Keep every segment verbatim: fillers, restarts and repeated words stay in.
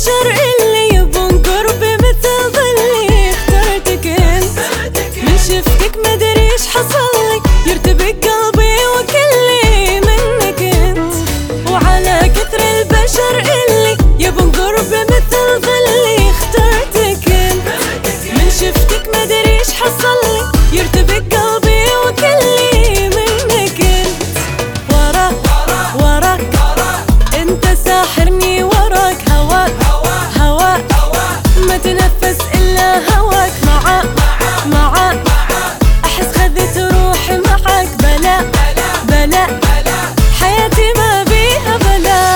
البشر اللي يبون قربي مثل ظلي اخترتك انت. من شفتك مدري ايش حصلي يرتبك قلبي وكلي منك انت. وعلى كثر البشر اللي يبون قربي مثل ظلي اخترتك انت. من شفتك مدري ايش حصلي يرتبك قلبي وكلي منك انت. وراك وراك انت ساحرني وراك هواك هواك ما تنفس الا هواك معاك معاك احس خذت روحي معاك بلا بلا حياتي ما بيها بلا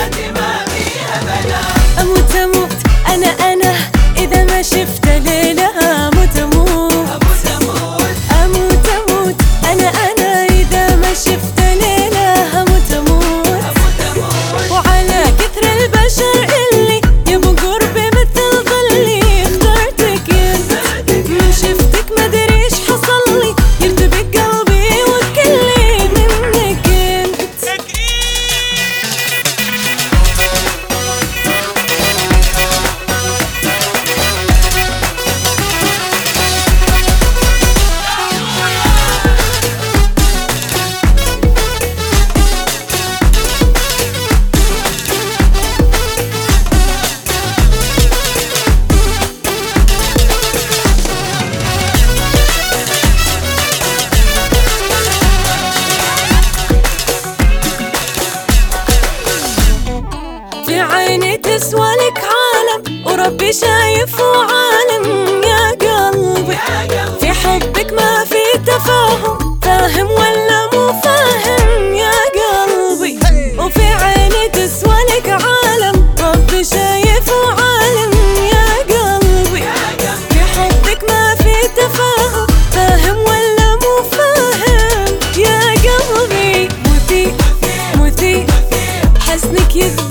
اموت اموت انا انا اذا ما شفت ليلة اموت اموت اموت اموت انا انا اذا ما شفت ليلة اموت اموت. وعلى كثر البشر اللي يبون قربي مثل ظلي اخترتك انت. من شفتك مدري ايش حصلي يرتبك قلبي وكلي منك انت. في عيني تسوى لك عالم وربي شايف وعالم يا قلبي. في حبك ما في تفاهم فاهم ولا مو فاهم يا قلبي. وفي عيني تسوى لك عالم ربي شايف وعالم يا قلبي. في حبك ما في تفاهم فاهم ولا مو فاهم يا قلبي. مثير مثير حسنك يذكر